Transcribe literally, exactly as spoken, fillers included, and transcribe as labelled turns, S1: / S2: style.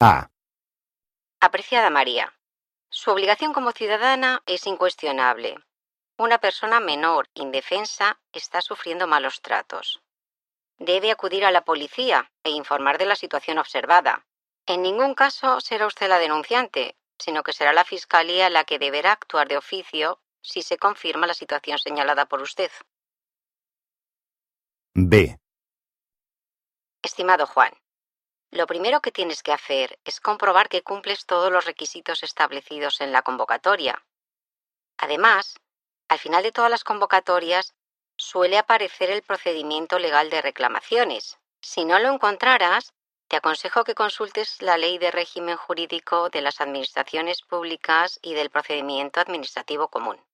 S1: A.
S2: Apreciada María, su obligación como ciudadana es incuestionable. Una persona menor, indefensa, está sufriendo malos tratos. Debe acudir a la policía e informar de la situación observada. En ningún caso será usted la denunciante, sino que será la Fiscalía la que deberá actuar de oficio si se confirma la situación señalada por usted.
S1: B.
S2: Estimado Juan, lo primero que tienes que hacer es comprobar que cumples todos los requisitos establecidos en la convocatoria. Además, al final de todas las convocatorias suele aparecer el procedimiento legal de reclamaciones. Si no lo encontraras, te aconsejo que consultes la Ley de Régimen Jurídico de las Administraciones Públicas y del Procedimiento Administrativo Común.